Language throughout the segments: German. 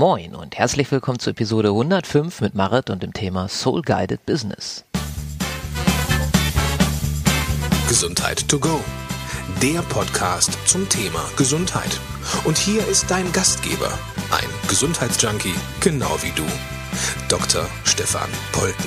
Moin und herzlich willkommen zur Episode 105 mit Marit und dem Thema Soul Guided Business. Gesundheit to go, der Podcast zum Thema Gesundheit. Und hier ist dein Gastgeber, ein Gesundheitsjunkie, genau wie du, Dr. Stefan Polten.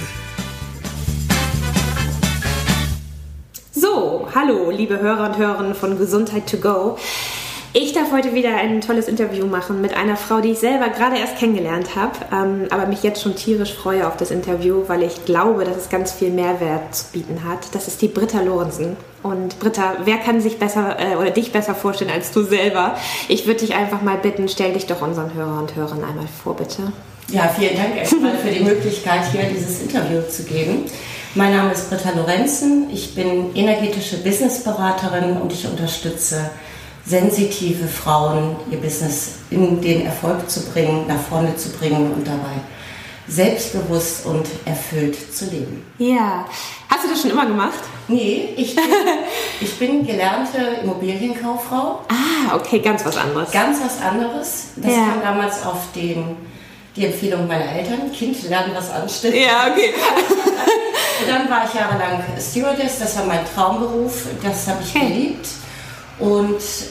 So, hallo liebe Hörer und Hörerinnen von Gesundheit to go. Ich darf heute wieder ein tolles Interview machen mit einer Frau, die ich selber gerade erst kennengelernt habe, aber mich jetzt schon tierisch freue auf das Interview, weil ich glaube, dass es ganz viel Mehrwert zu bieten hat. Das ist die Britta Lorenzen. Und Britta, wer kann sich besser oder dich besser vorstellen als du selber? Ich würde dich einfach mal bitten, stell dich doch unseren Hörer und Hörern einmal vor, bitte. Ja, vielen Dank erstmal für die Möglichkeit, hier dieses Interview zu geben. Mein Name ist Britta Lorenzen, ich bin energetische Businessberaterin und ich unterstütze sensitive Frauen, ihr Business in den Erfolg zu bringen, nach vorne zu bringen und dabei selbstbewusst und erfüllt zu leben. Ja, hast du das schon immer gemacht? Nee, ich bin gelernte Immobilienkauffrau. Ah, okay, ganz was anderes. Ganz was anderes. Das kam damals auf die Empfehlung meiner Eltern. Kind lernen was anständig. Ja, okay. Und dann war ich jahrelang Stewardess, das war mein Traumberuf, das habe ich geliebt. Und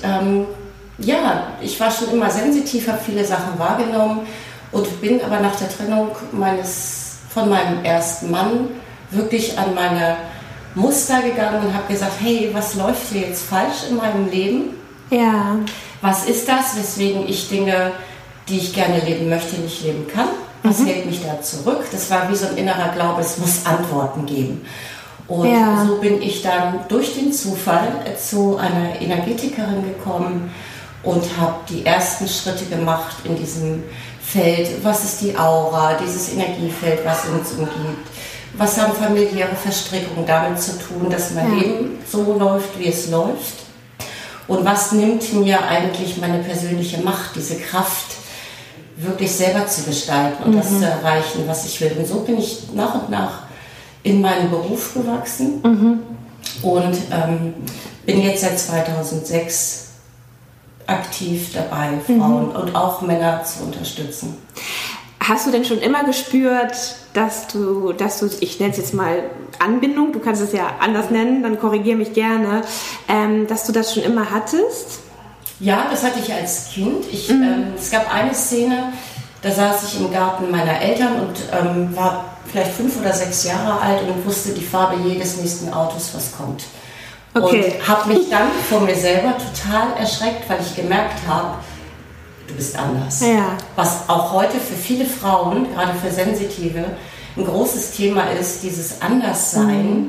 ich war schon immer sensitiv, habe viele Sachen wahrgenommen und bin aber nach der Trennung von meinem ersten Mann wirklich an meine Muster gegangen und habe gesagt, hey, was läuft hier jetzt falsch in meinem Leben? Ja. Was ist das, weswegen ich Dinge, die ich gerne leben möchte, nicht leben kann? Was hält mich da zurück? Das war wie so ein innerer Glaube, es muss Antworten geben. Und so bin ich dann durch den Zufall zu einer Energetikerin gekommen und habe die ersten Schritte gemacht in diesem Feld. Was ist die Aura, dieses Energiefeld, was uns umgibt? Was haben familiäre Verstrickungen damit zu tun, dass mein Leben so läuft, wie es läuft? Und was nimmt mir eigentlich meine persönliche Macht, diese Kraft, wirklich selber zu gestalten und das zu erreichen, was ich will? Und so bin ich nach und nach in meinen Beruf gewachsen und bin jetzt seit 2006 aktiv dabei, Frauen und auch Männer zu unterstützen. Hast du denn schon immer gespürt, dass du, ich nenne es jetzt mal Anbindung, du kannst es ja anders nennen, dann korrigiere mich gerne, dass du das schon immer hattest? Ja, das hatte ich als Kind. Es gab eine Szene, da saß ich im Garten meiner Eltern und war vielleicht 5 oder 6 Jahre alt und wusste die Farbe jedes nächsten Autos, was kommt. Okay. Und habe mich dann vor mir selber total erschreckt, weil ich gemerkt habe, du bist anders. Ja. Was auch heute für viele Frauen, gerade für Sensitive, ein großes Thema ist, dieses Anderssein,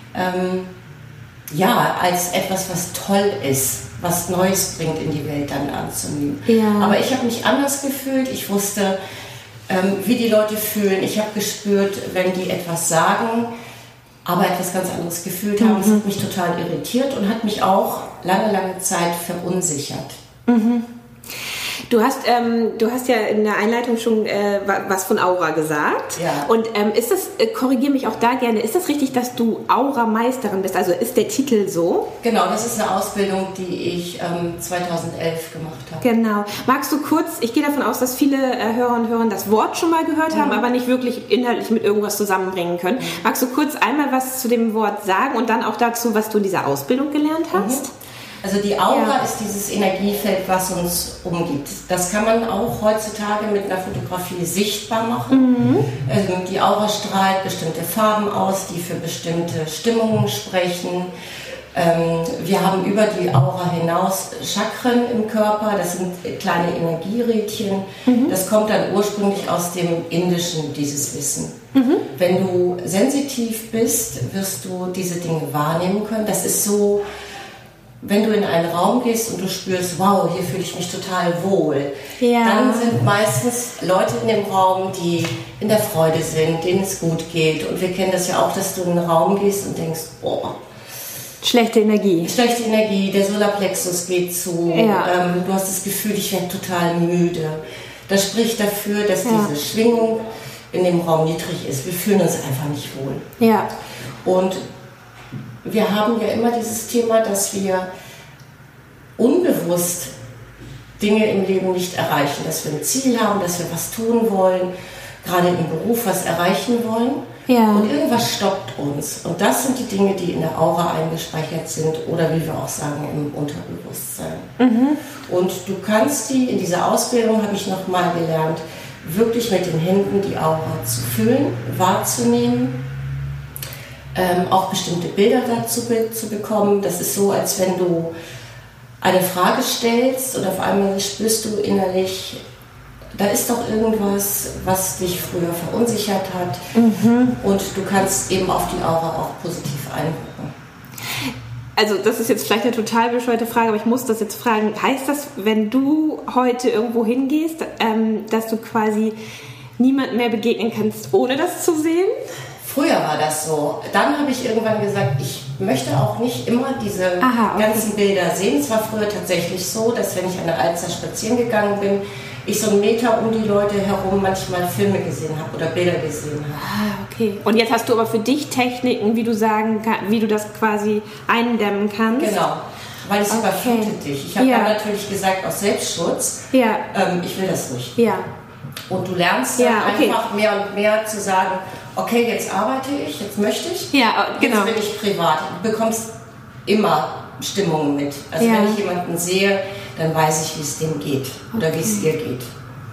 als etwas, was toll ist, was Neues bringt in die Welt dann anzunehmen. Ja. Aber ich habe mich anders gefühlt, ich wusste, wie die Leute fühlen. Ich habe gespürt, wenn die etwas sagen, aber etwas ganz anderes gefühlt haben. Das hat mich total irritiert und hat mich auch lange Zeit verunsichert. Du hast ja in der Einleitung schon was von Aura gesagt. Ja. Und ist das, korrigiere mich auch da gerne, ist das richtig, dass du Aura-Meisterin bist? Also ist der Titel so? Genau, das ist eine Ausbildung, die ich 2011 gemacht habe. Genau. Magst du kurz, ich gehe davon aus, dass viele Hörer und Hörer das Wort schon mal gehört haben, aber nicht wirklich inhaltlich mit irgendwas zusammenbringen können. Magst du kurz einmal was zu dem Wort sagen und dann auch dazu, was du in dieser Ausbildung gelernt hast? Also die Aura ist dieses Energiefeld, was uns umgibt. Das kann man auch heutzutage mit einer Fotografie sichtbar machen. Also die Aura strahlt bestimmte Farben aus, die für bestimmte Stimmungen sprechen. Wir haben über die Aura hinaus Chakren im Körper, das sind kleine Energierädchen. Das kommt dann ursprünglich aus dem Indischen, dieses Wissen. Wenn du sensitiv bist, wirst du diese Dinge wahrnehmen können. Das ist so, wenn du in einen Raum gehst und du spürst, wow, hier fühle ich mich total wohl, dann sind meistens Leute in dem Raum, die in der Freude sind, denen es gut geht. Und wir kennen das ja auch, dass du in einen Raum gehst und denkst, oh, schlechte Energie, der Solarplexus geht zu, du hast das Gefühl, ich werde total müde. Das spricht dafür, dass diese Schwingung in dem Raum niedrig ist. Wir fühlen uns einfach nicht wohl. Ja. Und wir haben ja immer dieses Thema, dass wir unbewusst Dinge im Leben nicht erreichen, dass wir ein Ziel haben, dass wir was tun wollen, gerade im Beruf was erreichen wollen. Ja. Und irgendwas stoppt uns. Und das sind die Dinge, die in der Aura eingespeichert sind oder wie wir auch sagen, im Unterbewusstsein. Und du kannst die, in dieser Ausbildung habe ich nochmal gelernt, wirklich mit den Händen die Aura zu fühlen, wahrzunehmen, auch bestimmte Bilder dazu zu bekommen. Das ist so, als wenn du eine Frage stellst und auf einmal spürst du innerlich, da ist doch irgendwas, was dich früher verunsichert hat. Und du kannst eben auf die Aura auch positiv einwirken. Also das ist jetzt vielleicht eine total bescheuerte Frage, aber ich muss das jetzt fragen. Heißt das, wenn du heute irgendwo hingehst, dass du quasi niemand mehr begegnen kannst, ohne das zu sehen? Früher war das so. Dann habe ich irgendwann gesagt, ich möchte auch nicht immer diese ganzen Bilder sehen. Es war früher tatsächlich so, dass wenn ich an der Alster spazieren gegangen bin, ich so einen Meter um die Leute herum manchmal Filme gesehen habe oder Bilder gesehen habe. Okay. Und jetzt hast du aber für dich Techniken, wie du das quasi eindämmen kannst. Genau, weil es überflutet dich. Ich habe dann natürlich gesagt, aus Selbstschutz, ich will das nicht. Ja. Und du lernst dann einfach mehr und mehr zu sagen, okay, jetzt arbeite ich, jetzt möchte ich, jetzt bin ich privat. Du bekommst immer Stimmungen mit. Also wenn ich jemanden sehe, dann weiß ich, wie es dem geht oder wie es ihr geht.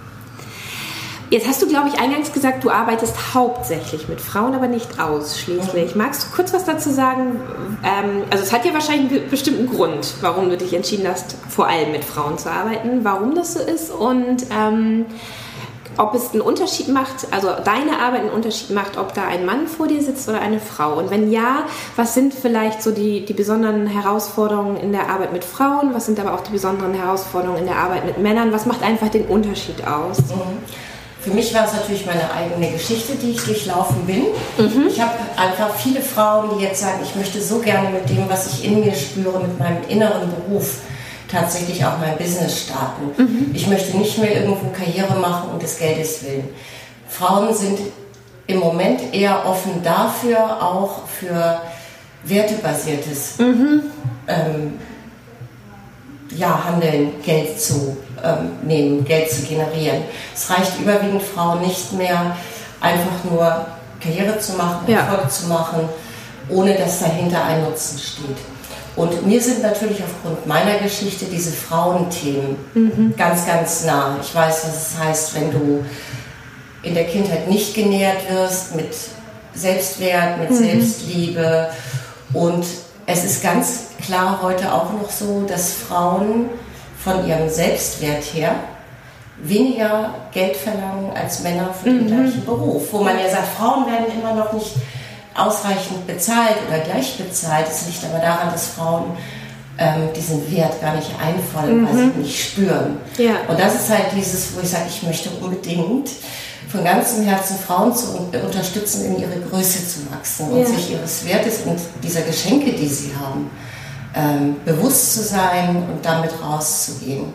Jetzt hast du, glaube ich, eingangs gesagt, du arbeitest hauptsächlich mit Frauen, aber nicht ausschließlich. Magst du kurz was dazu sagen? Also es hat ja wahrscheinlich einen bestimmten Grund, warum du dich entschieden hast, vor allem mit Frauen zu arbeiten, warum das so ist und ob es einen Unterschied macht, also deine Arbeit einen Unterschied macht, ob da ein Mann vor dir sitzt oder eine Frau. Und wenn ja, was sind vielleicht so die besonderen Herausforderungen in der Arbeit mit Frauen? Was sind aber auch die besonderen Herausforderungen in der Arbeit mit Männern? Was macht einfach den Unterschied aus? Für mich war es natürlich meine eigene Geschichte, die ich durchlaufen bin. Ich habe einfach viele Frauen, die jetzt sagen, ich möchte so gerne mit dem, was ich in mir spüre, mit meinem inneren Beruf, tatsächlich auch mein Business starten. Ich möchte nicht mehr irgendwo Karriere machen um des Geldes willen. Frauen sind im Moment eher offen dafür, auch für wertebasiertes Handeln, Geld zu nehmen, Geld zu generieren. Es reicht überwiegend Frauen nicht mehr, einfach nur Karriere zu machen, Erfolg zu machen, ohne dass dahinter ein Nutzen steht. Und mir sind natürlich aufgrund meiner Geschichte diese Frauenthemen ganz, ganz nah. Ich weiß, was es heißt, wenn du in der Kindheit nicht genährt wirst mit Selbstwert, mit Selbstliebe. Und es ist ganz klar heute auch noch so, dass Frauen von ihrem Selbstwert her weniger Geld verlangen als Männer für den gleichen Beruf. Wo man ja sagt, Frauen werden immer noch nicht ausreichend bezahlt oder gleich bezahlt. Es liegt aber daran, dass Frauen diesen Wert gar nicht einfordern, weil sie ihn nicht spüren. Ja. Und das ist halt dieses, wo ich sage, ich möchte unbedingt von ganzem Herzen Frauen zu unterstützen, in ihre Größe zu wachsen und sich ihres Wertes und dieser Geschenke, die sie haben, bewusst zu sein und damit rauszugehen.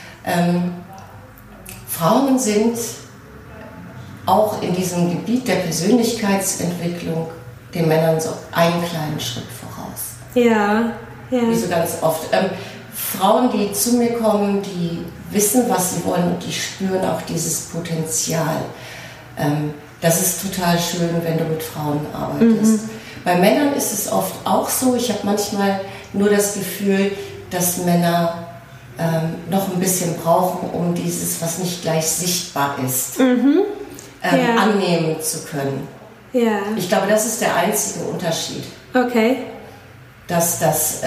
Frauen sind auch in diesem Gebiet der Persönlichkeitsentwicklung den Männern so einen kleinen Schritt voraus. Ja. Wie so ganz oft. Frauen, die zu mir kommen, die wissen, was sie wollen und die spüren auch dieses Potenzial. Das ist total schön, wenn du mit Frauen arbeitest. Bei Männern ist es oft auch so, ich habe manchmal nur das Gefühl, dass Männer noch ein bisschen brauchen, um dieses, was nicht gleich sichtbar ist, annehmen zu können. Ja. Ich glaube, das ist der einzige Unterschied. Okay. Dass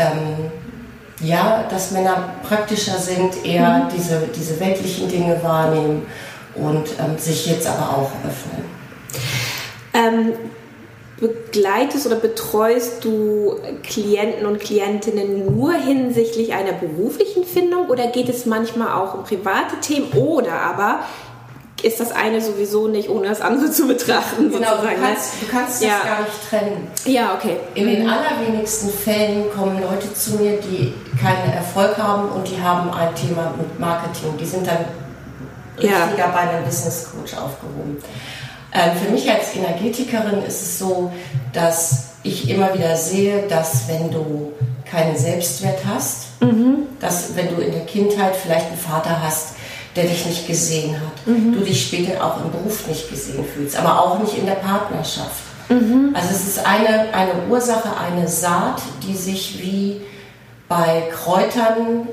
Männer praktischer sind, eher diese weltlichen Dinge wahrnehmen und sich jetzt aber auch öffnen. Begleitest oder betreust du Klienten und Klientinnen nur hinsichtlich einer beruflichen Findung oder geht es manchmal auch um private Themen oder aber ist das eine sowieso nicht, ohne das andere zu betrachten? Genau, du kannst das gar nicht trennen. Ja, okay. In den allerwenigsten Fällen kommen Leute zu mir, die keinen Erfolg haben und die haben ein Thema mit Marketing. Die sind dann richtiger bei einem Business Coach aufgehoben. Für mich als Energetikerin ist es so, dass ich immer wieder sehe, dass wenn du keinen Selbstwert hast, dass wenn du in der Kindheit vielleicht einen Vater hast, der dich nicht gesehen hat, du dich später auch im Beruf nicht gesehen fühlst, aber auch nicht in der Partnerschaft. Also es ist eine Ursache, eine Saat, die sich wie bei Kräutern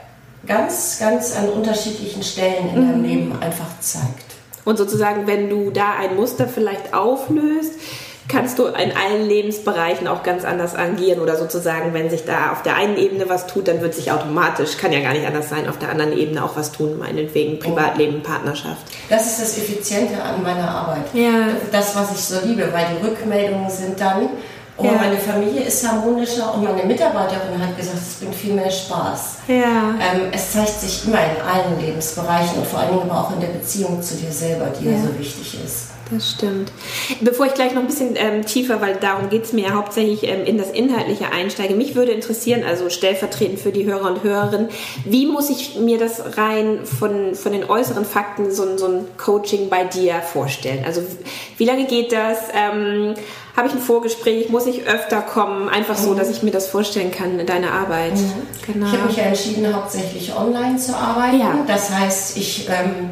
ganz, ganz an unterschiedlichen Stellen in deinem Leben einfach zeigt. Und sozusagen, wenn du da ein Muster vielleicht auflöst, kannst du in allen Lebensbereichen auch ganz anders agieren oder sozusagen, wenn sich da auf der einen Ebene was tut, dann wird sich automatisch, kann ja gar nicht anders sein, auf der anderen Ebene auch was tun, meinetwegen Privatleben, Partnerschaft. Das ist das Effiziente an meiner Arbeit. Ja. Das, was ich so liebe, weil die Rückmeldungen sind dann, meine Familie ist harmonischer und meine Mitarbeiterin hat gesagt, es bringt viel mehr Spaß. Ja. Es zeigt sich immer in allen Lebensbereichen und vor allen Dingen aber auch in der Beziehung zu dir selber, die ja so wichtig ist. Das stimmt. Bevor ich gleich noch ein bisschen tiefer, weil darum geht es mir ja hauptsächlich in das Inhaltliche einsteige, mich würde interessieren, also stellvertretend für die Hörer und Hörerinnen, wie muss ich mir das rein von den äußeren Fakten so ein Coaching bei dir vorstellen? Also wie lange geht das? Habe ich ein Vorgespräch? Muss ich öfter kommen? Einfach so, dass ich mir das vorstellen kann in deiner Arbeit. Genau. Ich habe mich ja entschieden, hauptsächlich online zu arbeiten. Ja. Das heißt, ich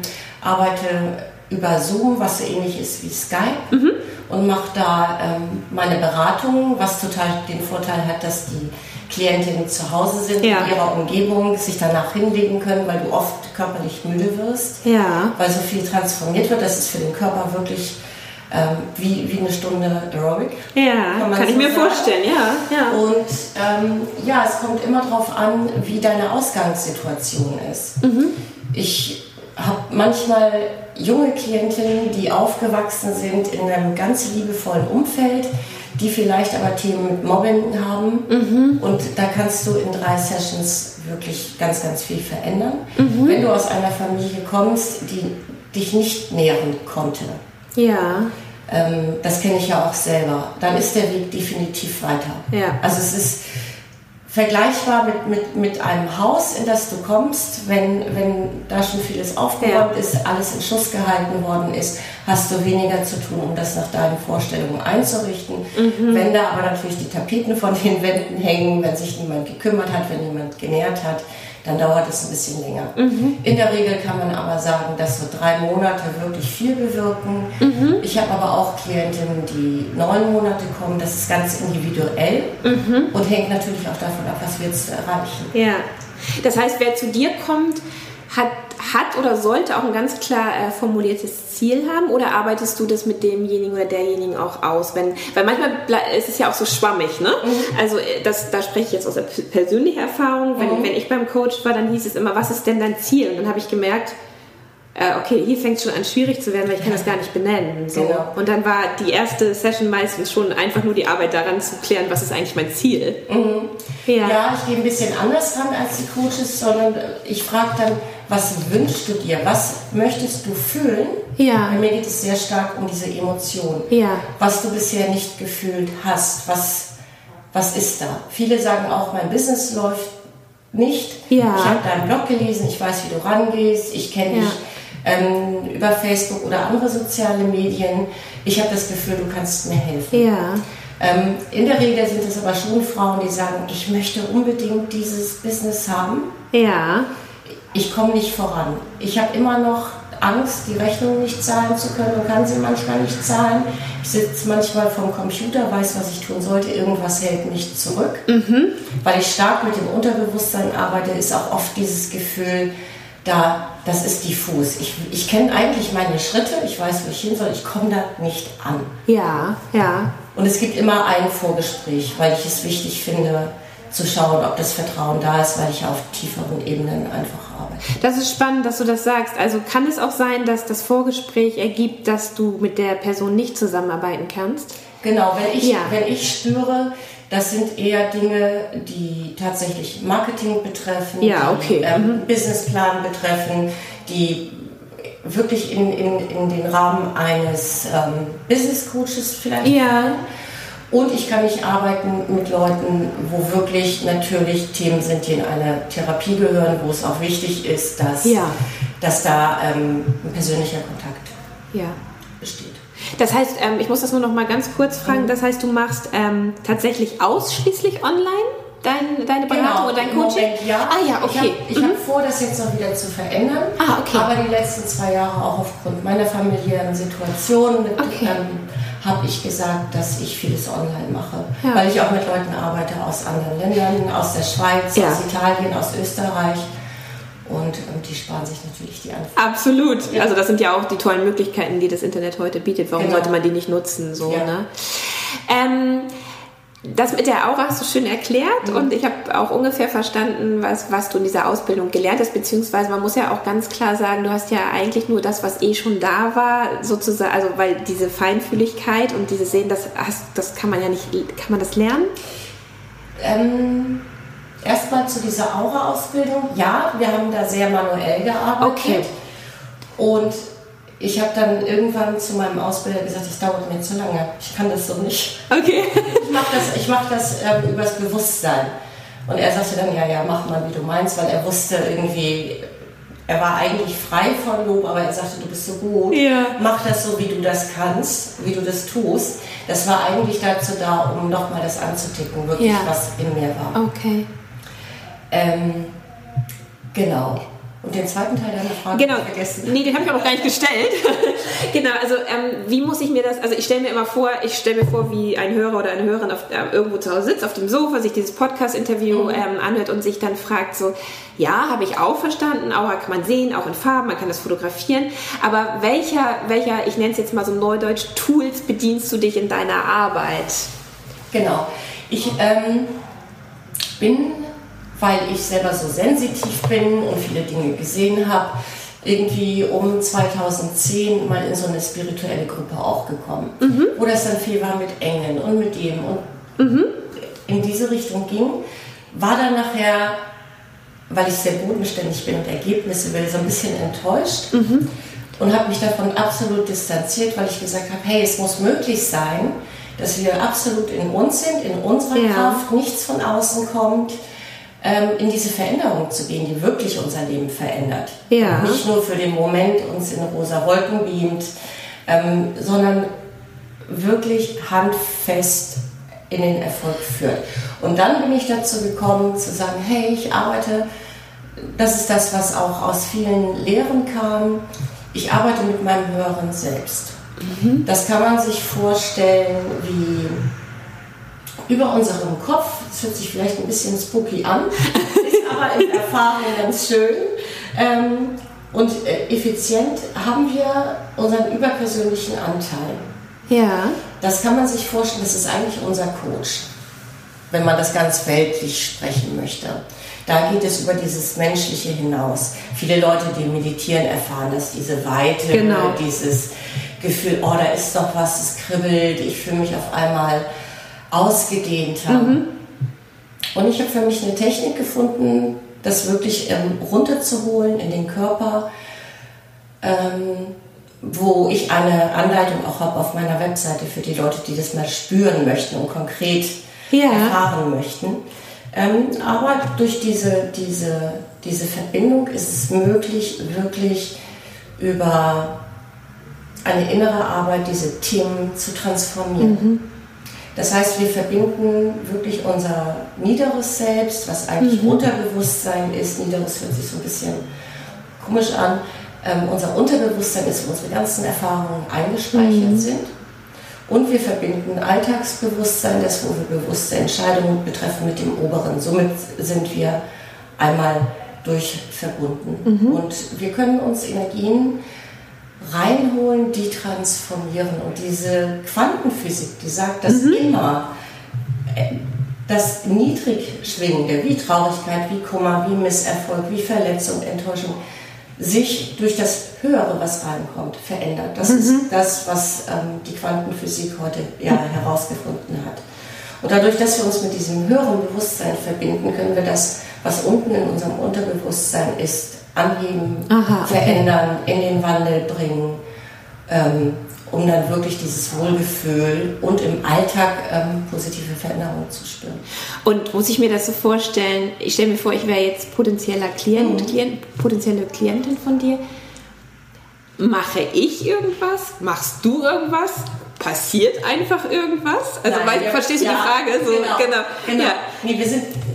arbeite über Zoom, was so ähnlich ist wie Skype und mache da meine Beratung, was total den Vorteil hat, dass die Klientinnen zu Hause sind in ihrer Umgebung, sich danach hinlegen können, weil du oft körperlich müde wirst, weil so viel transformiert wird. Das ist für den Körper wirklich wie eine Stunde Aerobic. Ja, kann ich mir vorstellen, ja. Und es kommt immer darauf an, wie deine Ausgangssituation ist. Ich habe manchmal junge Klientinnen, die aufgewachsen sind in einem ganz liebevollen Umfeld, die vielleicht aber Themen mit Mobbing haben. Und da kannst du in 3 Sessions wirklich ganz, ganz viel verändern. Wenn du aus einer Familie kommst, die dich nicht nähren konnte, das kenne ich ja auch selber, dann ist der Weg definitiv weiter. Ja. Also es ist vergleichbar mit einem Haus, in das du kommst, wenn da schon vieles aufgeräumt ist, alles in Schuss gehalten worden ist, hast du weniger zu tun, um das nach deinen Vorstellungen einzurichten. Wenn da aber natürlich die Tapeten von den Wänden hängen, wenn sich niemand gekümmert hat, wenn niemand genährt hat, dann dauert es ein bisschen länger. In der Regel kann man aber sagen, dass so 3 Monate wirklich viel bewirken. Ich habe aber auch Klientinnen, die 9 Monate kommen. Das ist ganz individuell und hängt natürlich auch davon ab, was willst du erreichen. Ja, das heißt, wer zu dir kommt, hat oder sollte auch ein ganz klar formuliertes Ziel haben, oder arbeitest du das mit demjenigen oder derjenigen auch aus? Weil manchmal ist es ja auch so schwammig, ne? Also da spreche ich jetzt aus der persönlichen Erfahrung. Wenn ich beim Coach war, dann hieß es immer, was ist denn dein Ziel? Und dann habe ich gemerkt, okay, hier fängt es schon an schwierig zu werden, weil ich kann das gar nicht benennen. So. Genau. Und dann war die erste Session meistens schon einfach nur die Arbeit daran zu klären, was ist eigentlich mein Ziel. Ja, ich gehe ein bisschen anders ran als die Coaches, sondern ich frage dann, was wünschst du dir? Was möchtest du fühlen? Ja. Bei mir geht es sehr stark um diese Emotion. Ja. Was du bisher nicht gefühlt hast. Was ist da? Viele sagen auch, mein Business läuft nicht. Ja. Ich habe deinen Blog gelesen, ich weiß, wie du rangehst, ich kenne dich über Facebook oder andere soziale Medien. Ich habe das Gefühl, du kannst mir helfen. Ja. In der Regel sind es aber schon Frauen, die sagen, ich möchte unbedingt dieses Business haben. Ja. Ich komme nicht voran. Ich habe immer noch Angst, die Rechnung nicht zahlen zu können und kann sie manchmal nicht zahlen. Ich sitze manchmal vorm Computer, weiß, was ich tun sollte. Irgendwas hält mich zurück. Weil ich stark mit dem Unterbewusstsein arbeite, ist auch oft dieses Gefühl, das ist diffus. Ich kenne eigentlich meine Schritte, ich weiß, wo ich hin soll, ich komme da nicht an. Ja, ja. Und es gibt immer ein Vorgespräch, weil ich es wichtig finde, zu schauen, ob das Vertrauen da ist, weil ich auf tieferen Ebenen einfach arbeite. Das ist spannend, dass du das sagst. Also kann es auch sein, dass das Vorgespräch ergibt, dass du mit der Person nicht zusammenarbeiten kannst? Genau, wenn ich spüre, das sind eher Dinge, die tatsächlich Marketing betreffen, die Businessplan betreffen, die wirklich in den Rahmen eines Business Coaches vielleicht. Ja. Und ich kann nicht arbeiten mit Leuten, wo wirklich natürlich Themen sind, die in eine Therapie gehören, wo es auch wichtig ist, dass da ein persönlicher Kontakt besteht. Das heißt, ich muss das nur noch mal ganz kurz fragen, das heißt, du machst tatsächlich ausschließlich online deine Beratung und dein Coaching? Moment, ja. Ah ja, okay. Ich habe vor, das jetzt noch wieder zu verändern. Ah, okay. Aber die letzten 2 Jahre auch aufgrund meiner familiären Situation habe ich gesagt, dass ich vieles online mache. Ja. Weil ich auch mit Leuten arbeite aus anderen Ländern, aus der Schweiz, aus Italien, aus Österreich. Und die sparen sich natürlich die Anfragen. Absolut. Ja. Also das sind ja auch die tollen Möglichkeiten, die das Internet heute bietet. Warum sollte man die nicht nutzen? So, ne? Das mit der Aura hast du schön erklärt und ich habe auch ungefähr verstanden, was du in dieser Ausbildung gelernt hast, beziehungsweise man muss ja auch ganz klar sagen, du hast ja eigentlich nur das, was schon da war, sozusagen, also weil diese Feinfühligkeit und dieses Sehen, das kann man ja nicht, kann man das lernen? Erstmal zu dieser Aura-Ausbildung. Ja, wir haben da sehr manuell gearbeitet. Okay. Und ich habe dann irgendwann zu meinem Ausbilder gesagt, das dauert mir zu lange. Ich kann das so nicht. Okay. Ich mach das übers Bewusstsein. Und er sagte dann, ja, mach mal, wie du meinst, weil er wusste irgendwie, er war eigentlich frei von Lob, aber er sagte, du bist so gut, mach das so, wie du das kannst, wie du das tust. Das war eigentlich dazu da, um nochmal das anzuticken, wirklich, was in mir war. Okay. Genau. Und den zweiten Teil deiner Frage habe ich vergessen. Nee, den habe ich auch noch gar nicht gestellt. Genau, also wie muss ich mir das, also ich stelle mir vor, wie ein Hörer oder eine Hörerin irgendwo zu Hause sitzt, auf dem Sofa, sich dieses Podcast-Interview anhört und sich dann fragt so, ja, habe ich auch verstanden, Aura kann man sehen, auch in Farben, man kann das fotografieren, aber welcher, ich nenne es jetzt mal so neudeutsch, Tools bedienst du dich in deiner Arbeit? Genau, ich bin, weil ich selber so sensitiv bin und viele Dinge gesehen habe, irgendwie um 2010 mal in so eine spirituelle Gruppe auch gekommen, wo das dann viel war mit Engeln und mit dem und in diese Richtung ging, war dann nachher, weil ich sehr bodenständig bin und Ergebnisse will, so ein bisschen enttäuscht und habe mich davon absolut distanziert, weil ich gesagt habe, hey, es muss möglich sein, dass wir absolut in uns sind, in unserer Kraft, nichts von außen kommt, in diese Veränderung zu gehen, die wirklich unser Leben verändert. Ja. Nicht nur für den Moment uns in rosa Wolken beamt, sondern wirklich handfest in den Erfolg führt. Und dann bin ich dazu gekommen, zu sagen, hey, ich arbeite, das ist das, was auch aus vielen Lehren kam, ich arbeite mit meinem Höheren Selbst. Das kann man sich vorstellen wie über unserem Kopf, das hört sich vielleicht ein bisschen spooky an, ist aber in Erfahrung ganz schön. Und effizient haben wir unseren überpersönlichen Anteil. Ja. Das kann man sich vorstellen, das ist eigentlich unser Coach, wenn man das ganz weltlich sprechen möchte. Da geht es über dieses Menschliche hinaus. Viele Leute, die meditieren, erfahren das, diese Weite, dieses Gefühl, oh, da ist doch was, es kribbelt, ich fühle mich auf einmal ausgedehnter. Und ich habe für mich eine Technik gefunden, das wirklich runterzuholen in den Körper, wo ich eine Anleitung auch habe auf meiner Webseite für die Leute, die das mal spüren möchten und konkret erfahren möchten. Aber durch diese Verbindung ist es möglich, wirklich über eine innere Arbeit diese Themen zu transformieren. Das heißt, wir verbinden wirklich unser niederes Selbst, was eigentlich Unterbewusstsein ist. Niederes hört sich so ein bisschen komisch an. Unser Unterbewusstsein ist, wo unsere ganzen Erfahrungen eingespeichert sind. Und wir verbinden Alltagsbewusstsein, das, wo wir bewusste Entscheidungen betreffen, mit dem Oberen. Somit sind wir einmal verbunden. Und wir können uns Energien reinholen, die transformieren. Und diese Quantenphysik, die sagt, dass immer das Niedrigschwingende, wie Traurigkeit, wie Kummer, wie Misserfolg, wie Verletzung, Enttäuschung, sich durch das Höhere, was reinkommt, verändert. Das ist das, was die Quantenphysik heute herausgefunden hat. Und dadurch, dass wir uns mit diesem höheren Bewusstsein verbinden, können wir das, was unten in unserem Unterbewusstsein ist, anheben, verändern, in den Wandel bringen, um dann wirklich dieses Wohlgefühl und im Alltag positive Veränderungen zu spüren. Und muss ich mir das so vorstellen, ich stelle mir vor, ich wäre jetzt potenzieller potenzielle Klientin von dir. Mache ich irgendwas? Machst du irgendwas? Passiert einfach irgendwas? Also, Nein, verstehst du die Frage? So, genau. Ja. Nee, wir sind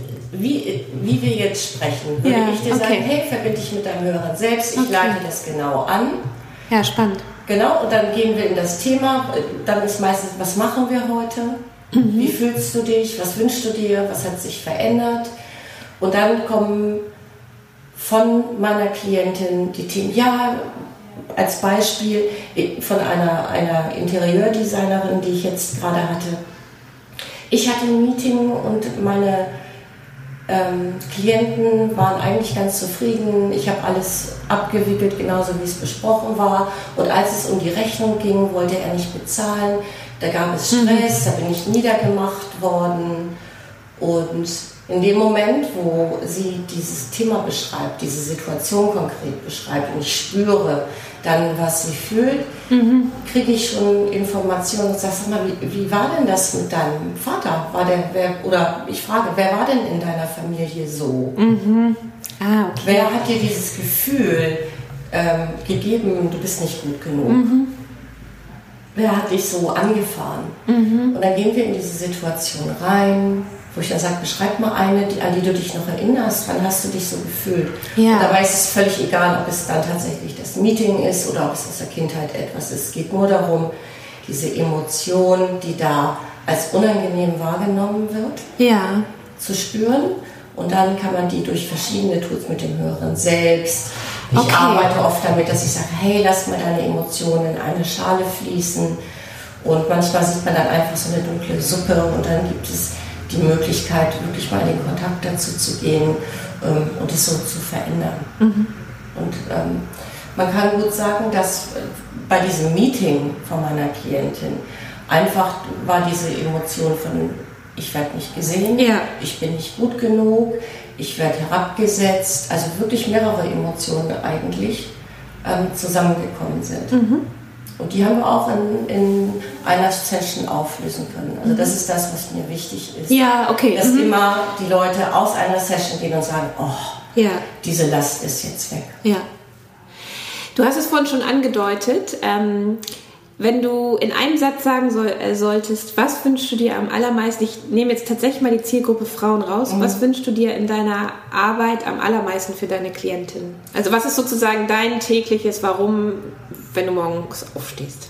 wie wir jetzt sprechen, würde ich dir sagen, hey, verbinde dich mit deinem Hörer selbst, ich leite das genau an. Ja, spannend. Genau, und dann gehen wir in das Thema, dann ist meistens, was machen wir heute? Wie fühlst du dich? Was wünschst du dir? Was hat sich verändert? Und dann kommen von meiner Klientin die Themen, als Beispiel von einer Interieurdesignerin, die ich jetzt gerade hatte. Ich hatte ein Meeting und meine Klienten waren eigentlich ganz zufrieden. Ich habe alles abgewickelt, genauso wie es besprochen war. Und als es um die Rechnung ging, wollte er nicht bezahlen. Da gab es Stress, da bin ich niedergemacht worden. Und in dem Moment, wo sie dieses Thema beschreibt, diese Situation konkret beschreibt und ich spüre dann, was sie fühlt, kriege ich schon Informationen und sage, sag mal, wie war denn das mit deinem Vater? Ich frage, wer war denn in deiner Familie so? Wer hat dir dieses Gefühl gegeben, du bist nicht gut genug? Wer hat dich so angefahren? Und dann gehen wir in diese Situation rein, wo ich dann sage, beschreib mal eine, an die du dich noch erinnerst, wann hast du dich so gefühlt? Und dabei ist es völlig egal, ob es dann tatsächlich das Meeting ist oder ob es aus der Kindheit etwas ist. Es geht nur darum, diese Emotion, die da als unangenehm wahrgenommen wird, zu spüren. Und dann kann man die durch verschiedene Tools mit dem Hörern selbst. Ich arbeite oft damit, dass ich sage, hey, lass mal deine Emotionen in eine Schale fließen. Und manchmal sieht man dann einfach so eine dunkle Suppe und dann gibt es die Möglichkeit, wirklich mal in den Kontakt dazu zu gehen und es so zu verändern. Und man kann gut sagen, dass bei diesem Meeting von meiner Klientin einfach war diese Emotion von, ich werde nicht gesehen, ich bin nicht gut genug, ich werde herabgesetzt, also wirklich mehrere Emotionen eigentlich zusammengekommen sind. Und die haben wir auch in einer Session auflösen können. Also das ist das, was mir wichtig ist. Dass immer die Leute aus einer Session gehen und sagen, diese Last ist jetzt weg. Du hast es vorhin schon angedeutet. Wenn du in einem Satz sagen solltest, was wünschst du dir am allermeisten, ich nehme jetzt tatsächlich mal die Zielgruppe Frauen raus, was wünschst du dir in deiner Arbeit am allermeisten für deine Klientin? Also was ist sozusagen dein tägliches Warum, wenn du morgens aufstehst?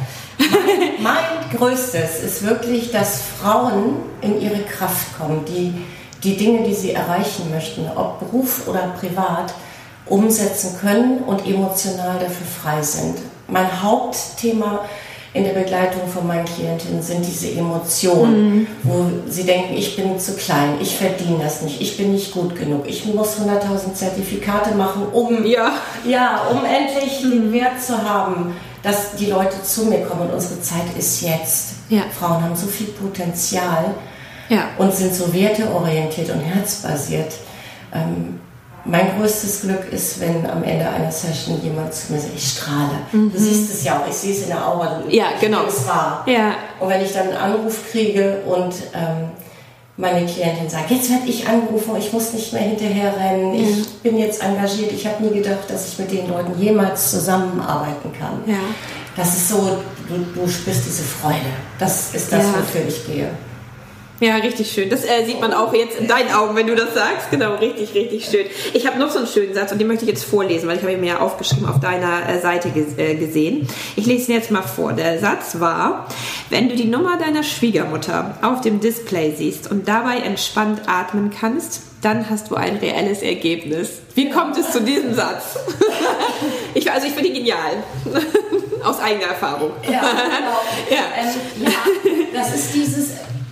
Mein Größtes ist wirklich, dass Frauen in ihre Kraft kommen, die Dinge, die sie erreichen möchten, ob Beruf oder privat, umsetzen können und emotional dafür frei sind. Mein Hauptthema in der Begleitung von meinen Klientinnen sind diese Emotionen, wo sie denken, ich bin zu klein, ich verdiene das nicht, ich bin nicht gut genug, ich muss 100.000 Zertifikate machen, um endlich den Wert zu haben, dass die Leute zu mir kommen und unsere Zeit ist jetzt. Frauen haben so viel Potenzial und sind so werteorientiert und herzbasiert. Mein größtes Glück ist, wenn am Ende einer Session jemand zu mir sagt, ich strahle. Du siehst es ja auch, ich sehe es in der Aura. Es wahr. Und wenn ich dann einen Anruf kriege und meine Klientin sagt, jetzt werde ich angerufen, ich muss nicht mehr hinterher rennen, ich bin jetzt engagiert, ich habe nie gedacht, dass ich mit den Leuten jemals zusammenarbeiten kann. Das ist so, du spürst diese Freude. Das ist das, wofür ich gehe. Ja, richtig schön. Das sieht man auch jetzt in deinen Augen, wenn du das sagst. Genau, richtig, richtig schön. Ich habe noch so einen schönen Satz und den möchte ich jetzt vorlesen, weil ich habe ihn mir ja aufgeschrieben auf deiner Seite gesehen. Ich lese ihn jetzt mal vor. Der Satz war, wenn du die Nummer deiner Schwiegermutter auf dem Display siehst und dabei entspannt atmen kannst, dann hast du ein reelles Ergebnis. Wie kommt es zu diesem Satz? Ich finde ihn genial. Aus eigener Erfahrung. Ja, genau. Das ist dieses...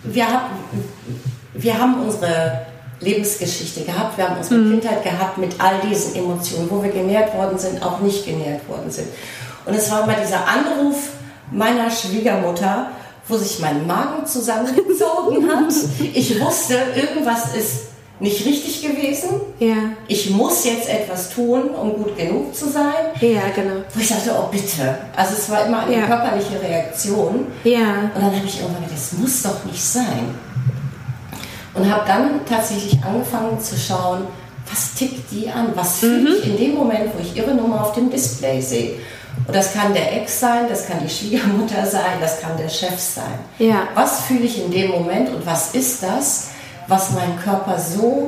Wir haben unsere Lebensgeschichte gehabt, wir haben unsere Kindheit gehabt mit all diesen Emotionen, wo wir genährt worden sind, auch nicht genährt worden sind. Und es war immer dieser Anruf meiner Schwiegermutter, wo sich mein Magen zusammengezogen hat. Ich wusste, irgendwas ist nicht richtig gewesen. Ich muss jetzt etwas tun, um gut genug zu sein. Genau. Wo ich dachte, oh bitte. Also es war immer eine körperliche Reaktion. Und dann habe ich irgendwann gedacht, das muss doch nicht sein. Und habe dann tatsächlich angefangen zu schauen, was tickt die an? Was fühle ich in dem Moment, wo ich ihre Nummer auf dem Display sehe? Und das kann der Ex sein, das kann die Schwiegermutter sein, das kann der Chef sein. Was fühle ich in dem Moment und was ist das, was meinen Körper so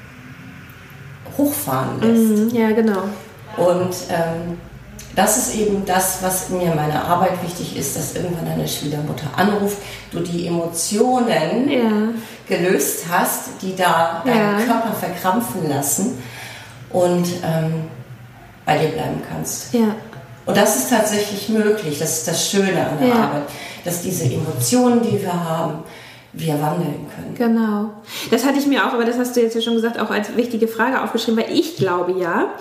hochfahren lässt. Ja, genau. Und das ist eben das, was mir in meiner Arbeit wichtig ist, dass irgendwann eine Schwiegermutter anruft, du die Emotionen gelöst hast, die da deinen Körper verkrampfen lassen und bei dir bleiben kannst. Ja. Und das ist tatsächlich möglich, das ist das Schöne an der Arbeit, dass diese Emotionen, die wir haben, wir wandeln können. Genau. Das hatte ich mir auch, aber das hast du jetzt ja schon gesagt, auch als wichtige Frage aufgeschrieben, weil ich glaube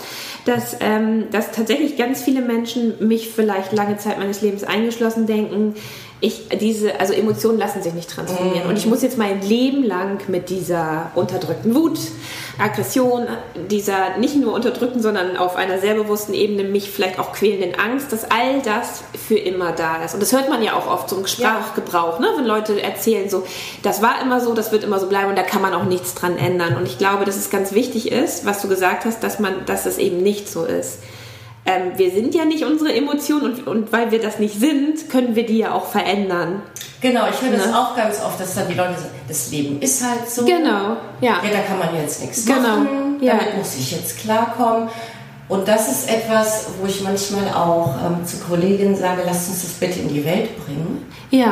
dass tatsächlich ganz viele Menschen, mich vielleicht lange Zeit meines Lebens eingeschlossen, denken, also Emotionen lassen sich nicht transformieren. Und ich muss jetzt mein Leben lang mit dieser unterdrückten Wut, Aggression, dieser nicht nur unterdrückten, sondern auf einer sehr bewussten Ebene mich vielleicht auch quälenden Angst, dass all das für immer da ist. Und das hört man ja auch oft so im Sprachgebrauch, ne? Wenn Leute erzählen so, das war immer so, das wird immer so bleiben und da kann man auch nichts dran ändern. Und ich glaube, dass es ganz wichtig ist, was du gesagt hast, dass es eben nicht so ist. Wir sind ja nicht unsere Emotionen und weil wir das nicht sind, können wir die ja auch verändern. Genau, ich höre das auch ganz oft, dass dann die Leute sagen, das Leben ist halt so. Genau, ja. Ja, da kann man jetzt nichts machen, damit muss ich jetzt klarkommen. Und das ist etwas, wo ich manchmal auch zu Kolleginnen sage, lasst uns das bitte in die Welt bringen. Ja.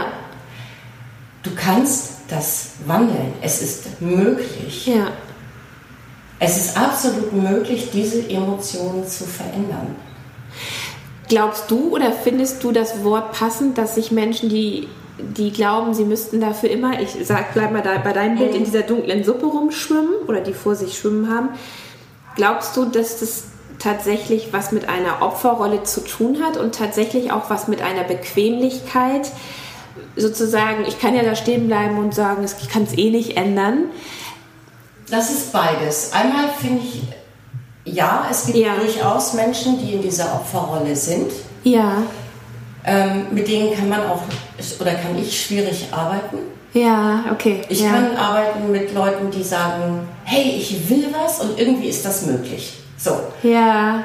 Du kannst das wandeln, es ist möglich. Ja. Es ist absolut möglich, diese Emotionen zu verändern. Glaubst du oder findest du das Wort passend, dass sich Menschen, die glauben, sie müssten dafür immer, bleib mal da bei deinem Bild, in dieser dunklen Suppe rumschwimmen oder die vor sich schwimmen haben, glaubst du, dass das tatsächlich was mit einer Opferrolle zu tun hat und tatsächlich auch was mit einer Bequemlichkeit, sozusagen, ich kann ja da stehen bleiben und sagen, ich kann es eh nicht ändern? Das ist beides. Einmal finde ich, es gibt durchaus Menschen, die in dieser Opferrolle sind. Ja. Mit denen kann ich schwierig arbeiten. Ja, okay. Ich kann arbeiten mit Leuten, die sagen, hey, ich will was und irgendwie ist das möglich. So. Ja.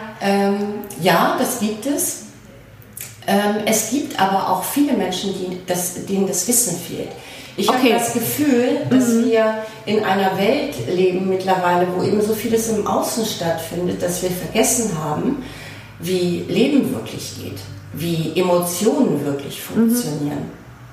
Das gibt es. Es gibt aber auch viele Menschen, denen das Wissen fehlt. Ich habe das Gefühl, dass wir in einer Welt leben mittlerweile, wo eben so vieles im Außen stattfindet, dass wir vergessen haben, wie Leben wirklich geht, wie Emotionen wirklich funktionieren.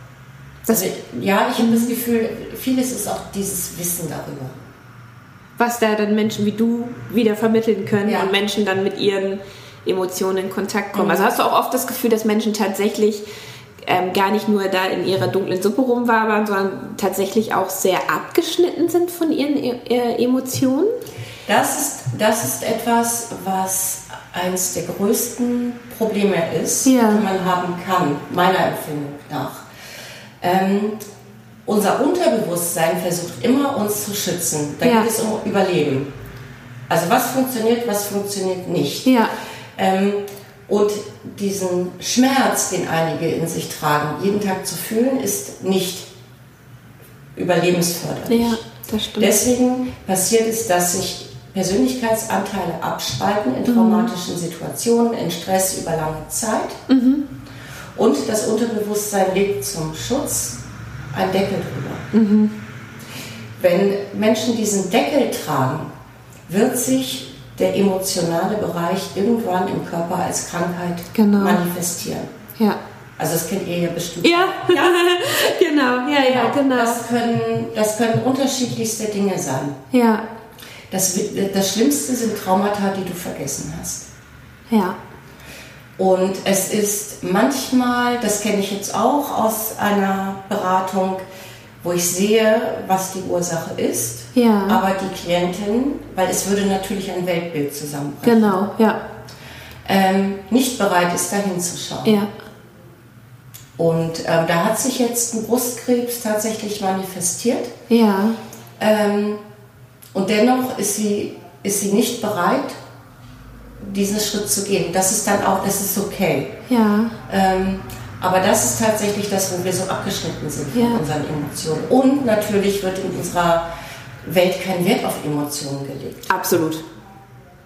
Ich habe das Gefühl, vieles ist auch dieses Wissen darüber. Was da dann Menschen wie du wieder vermitteln können und Menschen dann mit ihren Emotionen in Kontakt kommen. Also hast du auch oft das Gefühl, dass Menschen tatsächlich gar nicht nur da in ihrer dunklen Suppe rumwabern, sondern tatsächlich auch sehr abgeschnitten sind von ihren Emotionen? Das ist etwas, was eines der größten Probleme ist, die man haben kann, meiner Empfindung nach. Unser Unterbewusstsein versucht immer, uns zu schützen. Da geht es um Überleben. Also was funktioniert nicht. Ja. Und diesen Schmerz, den einige in sich tragen, jeden Tag zu fühlen, ist nicht überlebensförderlich. Ja, das stimmt. Deswegen passiert es, dass sich Persönlichkeitsanteile abspalten in traumatischen Situationen, in Stress über lange Zeit. Und das Unterbewusstsein legt zum Schutz einen Deckel drüber. Wenn Menschen diesen Deckel tragen, wird sich der emotionale Bereich irgendwann im Körper als Krankheit manifestieren. Ja. Also das kennt ihr ja bestimmt. Ja, genau. Das können unterschiedlichste Dinge sein. Ja. Das Schlimmste sind Traumata, die du vergessen hast. Ja. Und es ist manchmal, das kenne ich jetzt auch aus einer Beratung, wo ich sehe, was die Ursache ist, aber die Klientin, weil es würde natürlich ein Weltbild zusammenbrechen. Genau, nicht bereit ist, da hinzuschauen. Ja. Und da hat sich jetzt ein Brustkrebs tatsächlich manifestiert. Ja. Und dennoch ist sie nicht bereit, diesen Schritt zu gehen. Das ist okay. Ja. Aber das ist tatsächlich das, wo wir so abgeschnitten sind von unseren Emotionen. Und natürlich wird in unserer Welt kein Wert auf Emotionen gelegt. Absolut.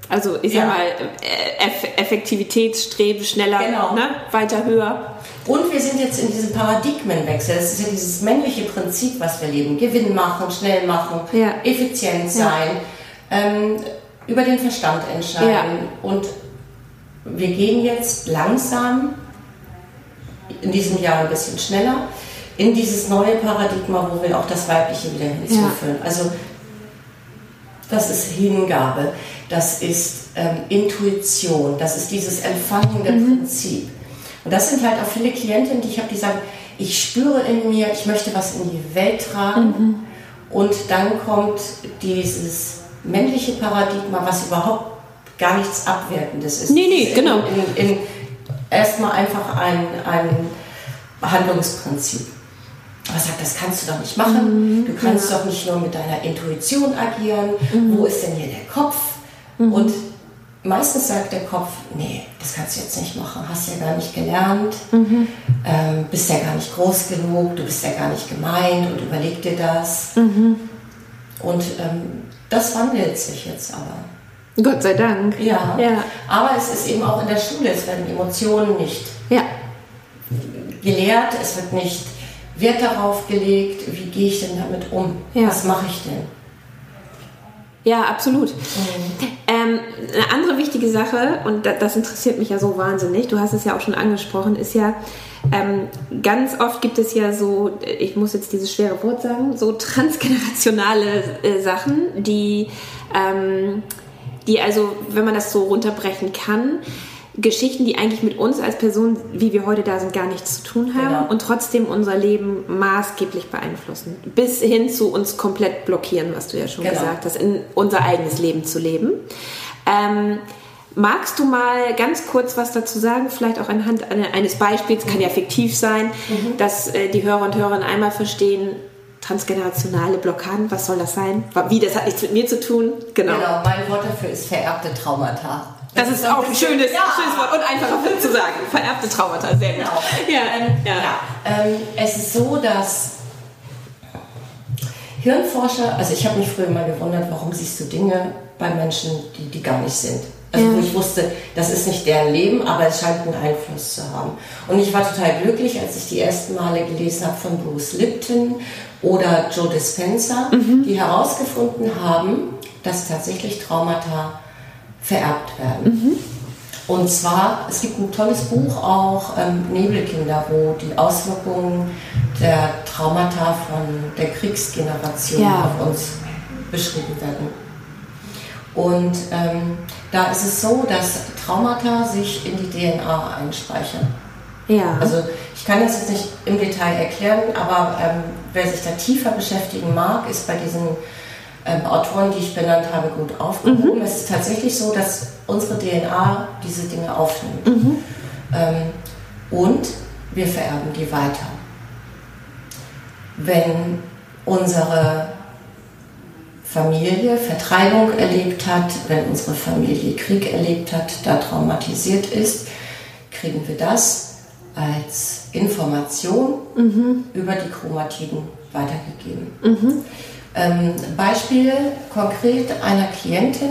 Also ich sag mal, Effektivitätsstreben, schneller, genau. Ne? Weiter, höher. Und wir sind jetzt in diesem Paradigmenwechsel. Das ist ja dieses männliche Prinzip, was wir leben. Gewinn machen, schnell machen, effizient sein, über den Verstand entscheiden. Ja. Und wir gehen jetzt langsam, in diesem Jahr ein bisschen schneller, in dieses neue Paradigma, wo wir auch das Weibliche wieder hinzuführen. Also das ist Hingabe, das ist Intuition, das ist dieses empfangende Prinzip. Und das sind halt auch viele Klientinnen, die ich habe, die sagen, ich spüre in mir, ich möchte was in die Welt tragen. Und dann kommt dieses männliche Paradigma, was überhaupt gar nichts Abwertendes ist. Nee, genau. Erstmal einfach ein Handlungsprinzip. Aber sagt, das kannst du doch nicht machen. Du kannst doch nicht nur mit deiner Intuition agieren. Wo ist denn hier der Kopf? Und meistens sagt der Kopf, nee, das kannst du jetzt nicht machen. Hast ja gar nicht gelernt. Bist ja gar nicht groß genug. Du bist ja gar nicht gemeint und überleg dir das. Und das wandelt sich jetzt aber. Gott sei Dank. Ja. Aber es ist eben auch in der Schule, es werden Emotionen nicht gelehrt, es wird nicht Wert darauf gelegt, wie gehe ich denn damit um? Was mache ich denn? Ja, absolut. Eine andere wichtige Sache, und das interessiert mich ja so wahnsinnig, du hast es ja auch schon angesprochen, ist ja, ganz oft gibt es ja so, ich muss jetzt dieses schwere Wort sagen, so transgenerationale Sachen, die also, wenn man das so runterbrechen kann, Geschichten, die eigentlich mit uns als Person, wie wir heute da sind, gar nichts zu tun haben und trotzdem unser Leben maßgeblich beeinflussen. Bis hin zu uns komplett blockieren, was du ja schon gesagt hast, in unser eigenes Leben zu leben. Magst du mal ganz kurz was dazu sagen, vielleicht auch anhand eines Beispiels, kann ja fiktiv sein, dass die Hörer und Hörerinnen einmal verstehen, transgenerationale Blockaden, was soll das sein? Wie, das hat nichts mit mir zu tun? Genau, mein Wort dafür ist vererbte Traumata. Das ist auch ein schönes Wort und einfacher zu sagen. Vererbte Traumata, sehr gut. Es ist so, dass Hirnforscher, also ich habe mich früher mal gewundert, warum siehst du Dinge bei Menschen, die gar nicht sind. Also wo ich wusste, das ist nicht deren Leben, aber es scheint einen Einfluss zu haben. Und ich war total glücklich, als ich die ersten Male gelesen habe von Bruce Lipton oder Joe Dispenza, die herausgefunden haben, dass tatsächlich Traumata vererbt werden. Und zwar, es gibt ein tolles Buch auch, Nebelkinder, wo die Auswirkungen der Traumata von der Kriegsgeneration auf uns beschrieben werden. Und da ist es so, dass Traumata sich in die DNA einspeichern. Also ich kann das jetzt nicht im Detail erklären, aber wer sich da tiefer beschäftigen mag, ist bei diesen Autoren, die ich benannt habe, gut aufgehoben. Es ist tatsächlich so, dass unsere DNA diese Dinge aufnimmt. Und wir vererben die weiter. Wenn unsere Familie Vertreibung erlebt hat, wenn unsere Familie Krieg erlebt hat, da traumatisiert ist, kriegen wir das als Information über die Chromatiden weitergegeben. Beispiel konkret einer Klientin,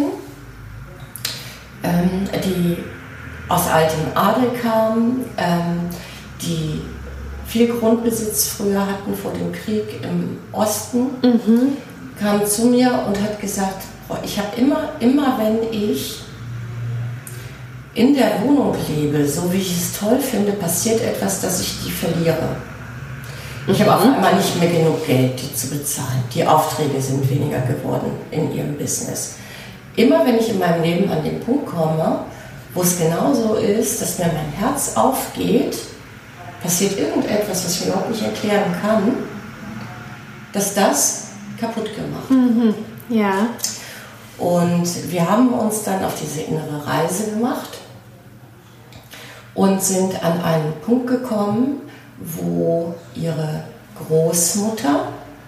die aus altem Adel kam, die viel Grundbesitz früher hatten vor dem Krieg im Osten, kam zu mir und hat gesagt, ich habe immer wenn ich in der Wohnung lebe, so wie ich es toll finde, passiert etwas, dass ich die verliere. Ich habe auf einmal nicht mehr genug Geld, die zu bezahlen. Die Aufträge sind weniger geworden in ihrem Business. Immer wenn ich in meinem Leben an den Punkt komme, wo es genauso ist, dass mir mein Herz aufgeht, passiert irgendetwas, was ich überhaupt nicht erklären kann, dass das kaputt gemacht wird. Und wir haben uns dann auf diese innere Reise gemacht und sind an einen Punkt gekommen, wo ihre Großmutter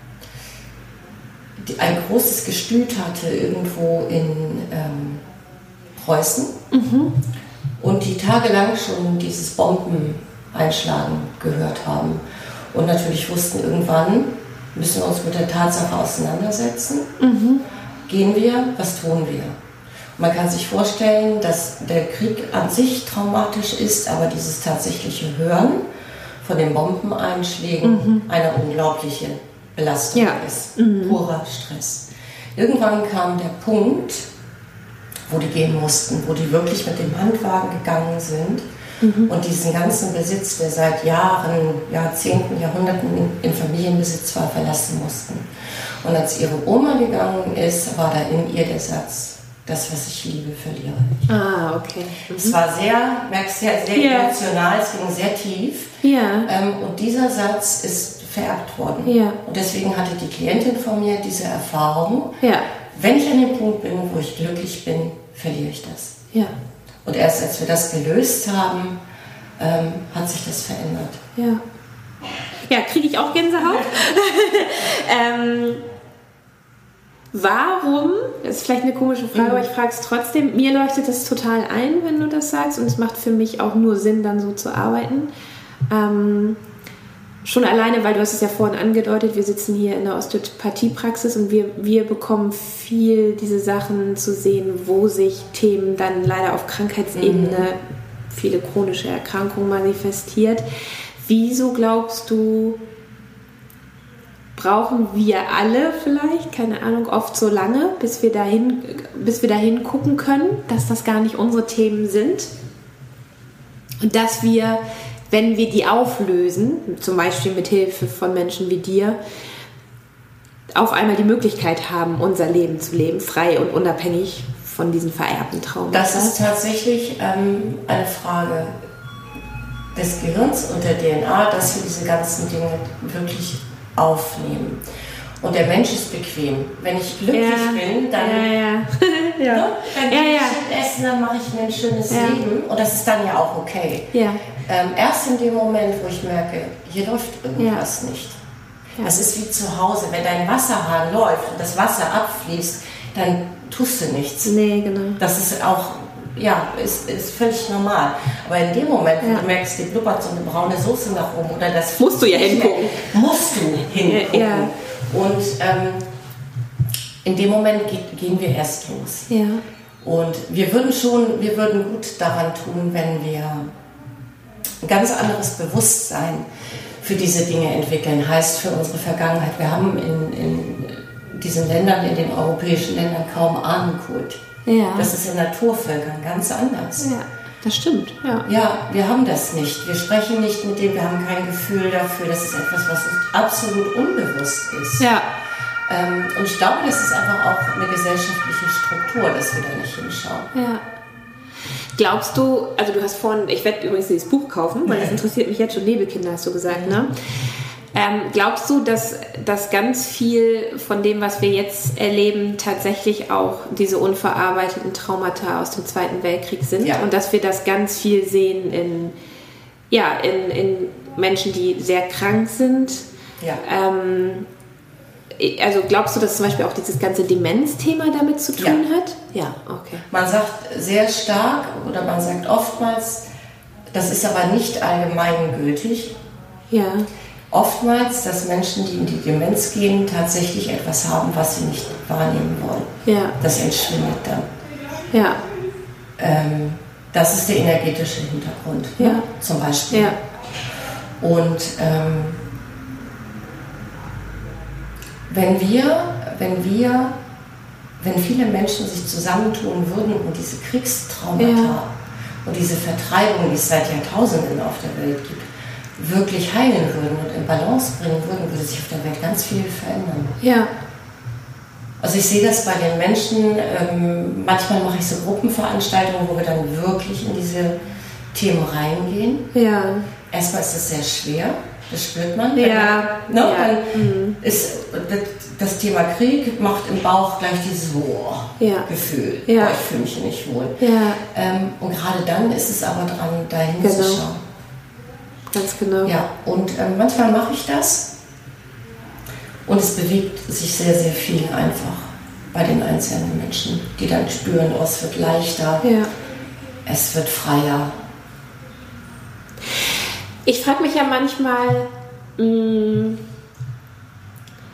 ein großes Gestüt hatte irgendwo in Preußen und die tagelang schon dieses Bombeneinschlagen gehört haben und natürlich wussten, irgendwann müssen wir uns mit der Tatsache auseinandersetzen. Gehen wir, was tun wir? Man kann sich vorstellen, dass der Krieg an sich traumatisch ist, aber dieses tatsächliche Hören von den Bombeneinschlägen eine unglaubliche Belastung ist. Purer Stress. Irgendwann kam der Punkt, wo die gehen mussten, wo die wirklich mit dem Handwagen gegangen sind und diesen ganzen Besitz, der seit Jahren, Jahrzehnten, Jahrhunderten in Familienbesitz war, verlassen mussten. Und als ihre Oma gegangen ist, war da in ihr der Satz: Das, was ich liebe, verliere ich. Ah, okay. Es war sehr emotional, es ging sehr tief. Ja. Und dieser Satz ist vererbt worden. Ja. Und deswegen hatte die Klientin von mir diese Erfahrung. Ja. Wenn ich an dem Punkt bin, wo ich glücklich bin, verliere ich das. Ja. Und erst als wir das gelöst haben, hat sich das verändert. Ja. Ja, kriege ich auch Gänsehaut. Warum, das ist vielleicht eine komische Frage, aber ich frage es trotzdem, mir leuchtet das total ein, wenn du das sagst, und es macht für mich auch nur Sinn, dann so zu arbeiten. Schon alleine, weil du hast es ja vorhin angedeutet, wir sitzen hier in der Osteopathiepraxis und wir bekommen viel diese Sachen zu sehen, wo sich Themen dann leider auf Krankheitsebene, viele chronische Erkrankungen manifestiert. Wieso glaubst du, brauchen wir alle vielleicht, keine Ahnung, oft so lange, bis wir dahin gucken können, dass das gar nicht unsere Themen sind und dass wir, wenn wir die auflösen, zum Beispiel mit Hilfe von Menschen wie dir, auf einmal die Möglichkeit haben, unser Leben zu leben, frei und unabhängig von diesen vererbten Traumata? Das ist tatsächlich eine Frage des Gehirns und der DNA, dass wir diese ganzen Dinge wirklich aufnehmen. Und der Mensch ist bequem. Wenn ich glücklich bin, dann wenn ich schön esse, dann mache ich mir ein schönes Leben. Und das ist dann ja auch okay. Ja. Erst in dem Moment, wo ich merke, hier läuft irgendwas nicht. Ja. Das ist wie zu Hause. Wenn dein Wasserhahn läuft und das Wasser abfließt, dann tust du nichts. Nee, genau. Das ist auch, ist völlig normal. Aber in dem Moment, wo du merkst, dir blubbert so eine braune Soße nach oben oder das... Musst du ja hingucken. Musst du hingucken. Ja. Und in dem Moment gehen wir erst los. Ja. Und wir würden gut daran tun, wenn wir ein ganz anderes Bewusstsein für diese Dinge entwickeln. Heißt für unsere Vergangenheit. Wir haben in diesen Ländern, in den europäischen Ländern kaum Ahnenkult. Ja. Das ist in Naturvölkern ganz anders. Ja, das stimmt. Ja, wir haben das nicht. Wir sprechen nicht mit dem, wir haben kein Gefühl dafür. Das ist etwas, was uns absolut unbewusst ist. Ja. Und ich glaube, das ist einfach auch eine gesellschaftliche Struktur, dass wir da nicht hinschauen. Ja. Glaubst du, also du hast vorhin, ich werde übrigens dieses Buch kaufen, weil das interessiert mich jetzt schon, Nebelkinder hast du gesagt, ne? Glaubst du, dass ganz viel von dem, was wir jetzt erleben, tatsächlich auch diese unverarbeiteten Traumata aus dem Zweiten Weltkrieg sind? Ja. Und dass wir das ganz viel sehen in Menschen, die sehr krank sind? Ja. Also glaubst du, dass zum Beispiel auch dieses ganze Demenzthema damit zu tun hat? Ja, okay. Man sagt sehr stark oder man sagt oftmals, das ist aber nicht allgemeingültig. Ja. Oftmals, dass Menschen, die in die Demenz gehen, tatsächlich etwas haben, was sie nicht wahrnehmen wollen. Ja. Das entschwindet dann. Ja. Das ist der energetische Hintergrund, ne? Zum Beispiel. Ja. Und wenn viele Menschen sich zusammentun würden und diese Kriegstraumata und diese Vertreibung, die es seit Jahrtausenden auf der Welt gibt, wirklich heilen würden und in Balance bringen würden, würde sich auf der Welt ganz viel verändern. Ja. Also ich sehe das bei den Menschen, manchmal mache ich so Gruppenveranstaltungen, wo wir dann wirklich in diese Themen reingehen. Ja. Erstmal ist das sehr schwer, das spürt man. Dann ist das Thema Krieg macht im Bauch gleich dieses Gefühl. Ja. Ich fühle mich nicht wohl. Ja. Und gerade dann ist es aber dran, dahin zu schauen. Ganz genau. Ja, und manchmal mache ich das und es bewegt sich sehr, sehr viel einfach bei den einzelnen Menschen, die dann spüren, es wird leichter, es wird freier. Ich frage mich ja manchmal,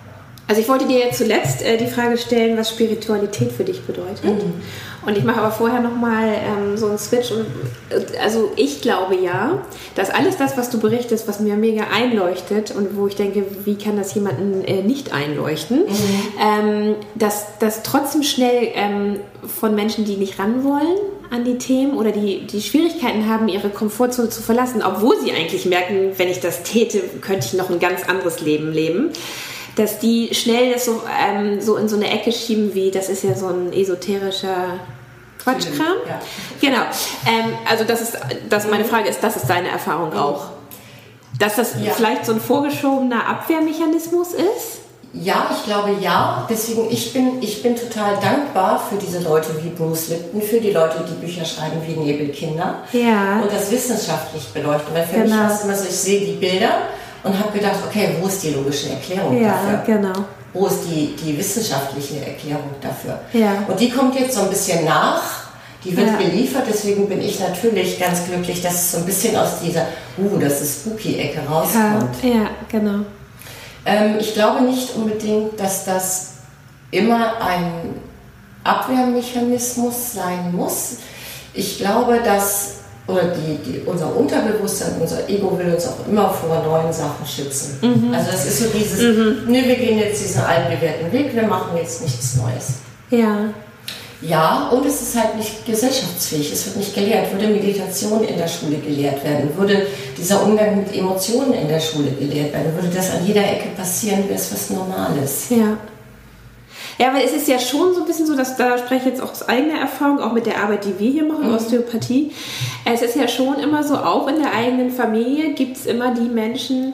Also ich wollte dir jetzt zuletzt die Frage stellen, was Spiritualität für dich bedeutet. Und ich mache aber vorher nochmal so einen Switch. Also ich glaube ja, dass alles das, was du berichtest, was mir mega einleuchtet und wo ich denke, wie kann das jemanden nicht einleuchten, dass das trotzdem schnell von Menschen, die nicht ran wollen an die Themen oder die Schwierigkeiten haben, ihre Komfortzone zu verlassen, obwohl sie eigentlich merken, wenn ich das täte, könnte ich noch ein ganz anderes Leben leben. Dass die schnell das so in so eine Ecke schieben, wie das ist ja so ein esoterischer Quatschkram. Ja. Genau. Also meine Frage ist, das ist deine Erfahrung auch? Dass das vielleicht so ein vorgeschobener Abwehrmechanismus ist? Ja, ich glaube ja. Deswegen, ich bin total dankbar für diese Leute wie Bruce Lipton, für die Leute, die Bücher schreiben wie Nebelkinder und das wissenschaftlich beleuchten. Weil für mich war es immer so, ich sehe die Bilder und habe gedacht, okay, wo ist die logische Erklärung dafür? Genau. Wo ist die wissenschaftliche Erklärung dafür? Ja. Und die kommt jetzt so ein bisschen nach, die wird geliefert, deswegen bin ich natürlich ganz glücklich, dass es so ein bisschen aus dieser, das ist Spooky-Ecke rauskommt. Ja, genau. Ich glaube nicht unbedingt, dass das immer ein Abwehrmechanismus sein muss. Ich glaube, dass unser Unterbewusstsein, unser Ego will uns auch immer vor neuen Sachen schützen. Also das ist so dieses, wir gehen jetzt diesen altbewährten Weg, wir machen jetzt nichts Neues. Ja. Ja, und es ist halt nicht gesellschaftsfähig, es wird nicht gelehrt. Würde Meditation in der Schule gelehrt werden, würde dieser Umgang mit Emotionen in der Schule gelehrt werden, würde das an jeder Ecke passieren, wäre es was Normales. Ja. Ja, weil es ist ja schon so ein bisschen so, dass da spreche ich jetzt auch aus eigener Erfahrung, auch mit der Arbeit, die wir hier machen, Osteopathie. Es ist ja schon immer so, auch in der eigenen Familie gibt es immer die Menschen,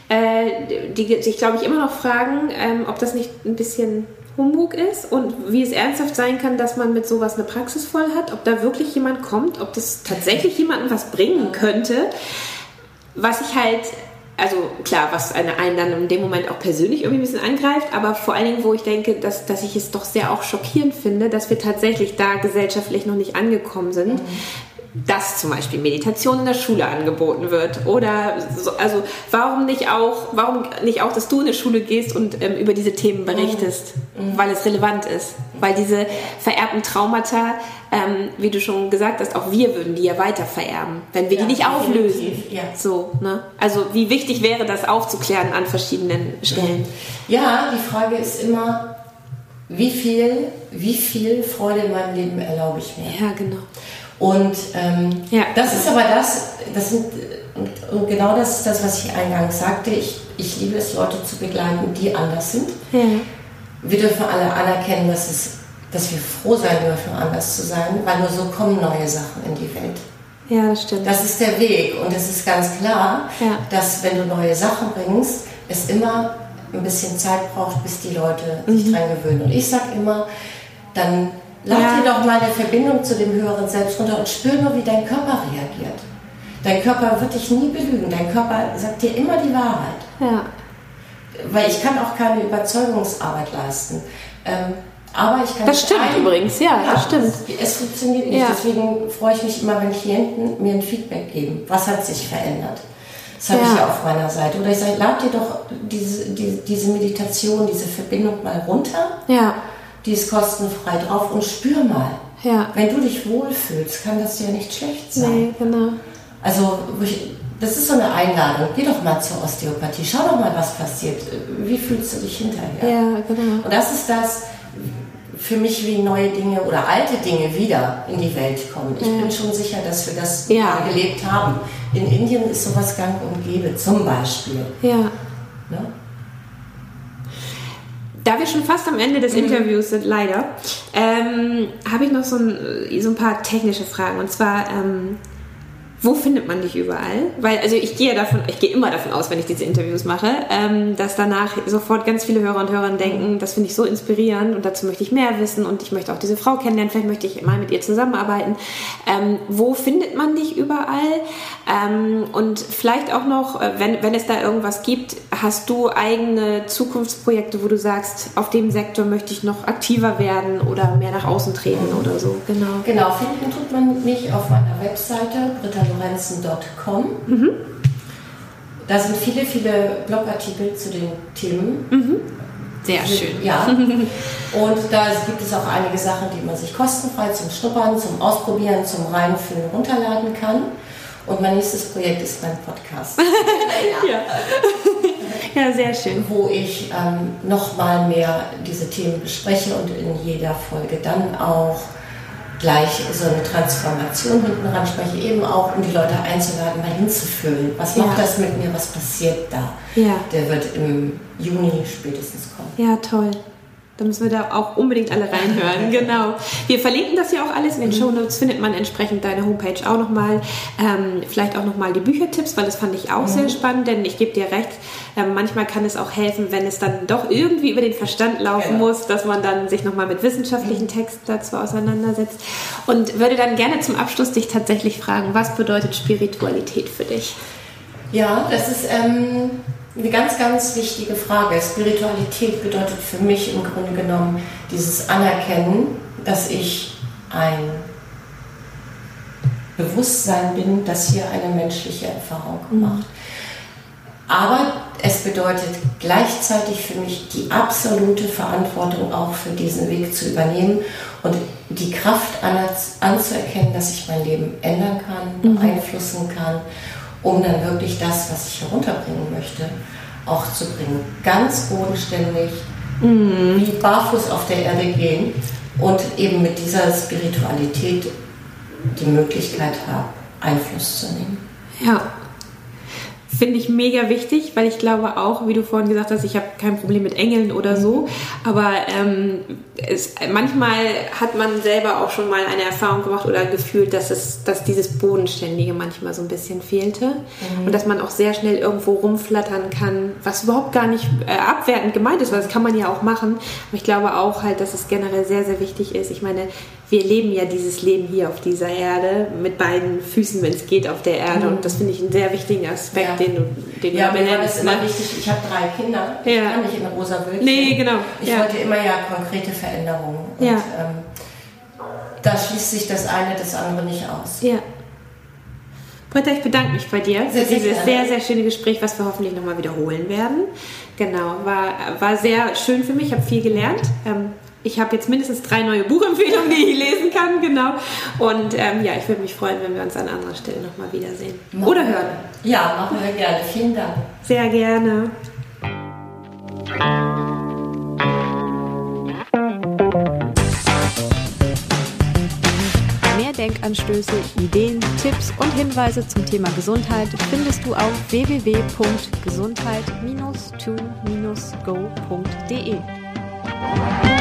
die sich, glaube ich, immer noch fragen, ob das nicht ein bisschen Humbug ist und wie es ernsthaft sein kann, dass man mit sowas eine Praxis voll hat, ob da wirklich jemand kommt, ob das tatsächlich jemandem was bringen könnte, was ich halt... Also klar, was einen dann in dem Moment auch persönlich irgendwie ein bisschen angreift, aber vor allen Dingen, wo ich denke, dass ich es doch sehr auch schockierend finde, dass wir tatsächlich da gesellschaftlich noch nicht angekommen sind, dass zum Beispiel Meditation in der Schule angeboten wird oder so, also warum nicht auch, dass du in eine Schule gehst und über diese Themen berichtest, weil es relevant ist, weil diese vererbten Traumata, wie du schon gesagt hast, auch wir würden die ja weiter vererben, wenn wir die nicht auflösen. Ja. So, ne? Also wie wichtig wäre das aufzuklären an verschiedenen Stellen? Ja, die Frage ist immer, wie viel Freude in meinem Leben erlaube ich mir? Ja, genau. Und das ist aber und genau das ist das, was ich eingangs sagte. Ich liebe es, Leute zu begleiten, die anders sind. Ja. Wir dürfen alle anerkennen, dass wir froh sein dürfen, anders zu sein, weil nur so kommen neue Sachen in die Welt. Ja, das stimmt. Das ist der Weg und es ist ganz klar, dass wenn du neue Sachen bringst, es immer ein bisschen Zeit braucht, bis die Leute sich dran gewöhnen. Und ich sage immer, dann lad dir doch mal eine Verbindung zu dem höheren Selbst runter und spür nur, wie dein Körper reagiert. Dein Körper wird dich nie belügen. Dein Körper sagt dir immer die Wahrheit. Ja. Weil ich kann auch keine Überzeugungsarbeit leisten. Aber ich kann... Das stimmt übrigens, das stimmt. Es funktioniert nicht. Deswegen freue ich mich immer, wenn Klienten mir ein Feedback geben. Was hat sich verändert? Das habe ich ja auf meiner Seite. Oder ich sage, lad dir doch diese Meditation, diese Verbindung mal runter. Ja. Die ist kostenfrei drauf und spür mal. Ja. Wenn du dich wohlfühlst, kann das ja nicht schlecht sein. Nee, genau. Also, das ist so eine Einladung. Geh doch mal zur Osteopathie. Schau doch mal, was passiert. Wie fühlst du dich hinterher? Ja, genau. Und das ist das für mich, wie neue Dinge oder alte Dinge wieder in die Welt kommen. Ich bin schon sicher, dass wir das gelebt haben. In Indien ist sowas gang und gäbe, zum Beispiel. Ja. Ne? Da wir schon fast am Ende des Interviews sind, leider, habe ich noch so ein paar technische Fragen. Und zwar, wo findet man dich überall? Weil, also ich gehe immer davon aus, wenn ich diese Interviews mache, dass danach sofort ganz viele Hörer und Hörerinnen denken, das finde ich so inspirierend und dazu möchte ich mehr wissen und ich möchte auch diese Frau kennenlernen, vielleicht möchte ich mal mit ihr zusammenarbeiten. Wo findet man dich überall? Und vielleicht auch noch, wenn es da irgendwas gibt, hast du eigene Zukunftsprojekte, wo du sagst, auf dem Sektor möchte ich noch aktiver werden oder mehr nach außen treten oder so? Genau, finden tut man mich auf meiner Webseite brittalorenzen.com. Da sind viele, viele Blogartikel zu den Themen. Sehr schön. Ja. Und da gibt es auch einige Sachen, die man sich kostenfrei zum Schnuppern, zum Ausprobieren, zum Reinfühlen runterladen kann. Und mein nächstes Projekt ist mein Podcast. Ja, sehr schön. Wo ich noch mal mehr diese Themen bespreche und in jeder Folge dann auch gleich so eine Transformation hinten ran spreche, eben auch, um die Leute einzuladen, mal hinzufühlen. Was macht das mit mir? Was passiert da? Ja. Der wird im Juni spätestens kommen. Ja, toll. Da müssen wir da auch unbedingt alle reinhören. Genau. Wir verlinken das ja auch alles in den Shownotes, findet man entsprechend deine Homepage auch nochmal. Vielleicht auch nochmal die Büchertipps, weil das fand ich auch sehr spannend, denn ich gebe dir recht, manchmal kann es auch helfen, wenn es dann doch irgendwie über den Verstand laufen muss, dass man dann sich nochmal mit wissenschaftlichen Texten dazu auseinandersetzt. Und würde dann gerne zum Abschluss dich tatsächlich fragen, was bedeutet Spiritualität für dich? Ja, das ist eine ganz, ganz wichtige Frage. Spiritualität bedeutet für mich im Grunde genommen dieses Anerkennen, dass ich ein Bewusstsein bin, das hier eine menschliche Erfahrung macht. Aber es bedeutet gleichzeitig für mich die absolute Verantwortung auch für diesen Weg zu übernehmen und die Kraft anzuerkennen, dass ich mein Leben ändern kann, beeinflussen kann, um dann wirklich das, was ich herunterbringen möchte, auch zu bringen. Ganz bodenständig, wie barfuß auf der Erde gehen und eben mit dieser Spiritualität die Möglichkeit habe, Einfluss zu nehmen. Ja. Finde ich mega wichtig, weil ich glaube auch, wie du vorhin gesagt hast, ich habe kein Problem mit Engeln oder so, aber manchmal hat man selber auch schon mal eine Erfahrung gemacht oder gefühlt, dass dieses Bodenständige manchmal so ein bisschen fehlte und dass man auch sehr schnell irgendwo rumflattern kann, was überhaupt gar nicht abwertend gemeint ist, weil das kann man ja auch machen, aber ich glaube auch halt, dass es generell sehr, sehr wichtig ist. Ich meine, wir leben ja dieses Leben hier auf dieser Erde mit beiden Füßen, wenn es geht, auf der Erde und das finde ich einen sehr wichtigen Aspekt, den du mir war das immer wichtig. Ich habe 3 Kinder. Ich kann nicht in rosa Wölkchen. Nee, genau. Ich wollte immer konkrete Veränderungen. Und da schließt sich das eine das andere nicht aus. Ja. Britta, ich bedanke mich bei dir für dieses sehr, sehr schöne Gespräch, was wir hoffentlich nochmal wiederholen werden. Genau, war sehr schön für mich. Ich habe viel gelernt. Ich habe jetzt mindestens 3 neue Buchempfehlungen, die ich lesen kann, genau. Und ich würde mich freuen, wenn wir uns an anderer Stelle nochmal wiedersehen. Oder hören. Ja, machen wir gerne. Vielen Dank. Sehr gerne. Mehr Denkanstöße, Ideen, Tipps und Hinweise zum Thema Gesundheit findest du auf www.gesundheit-to-go.de.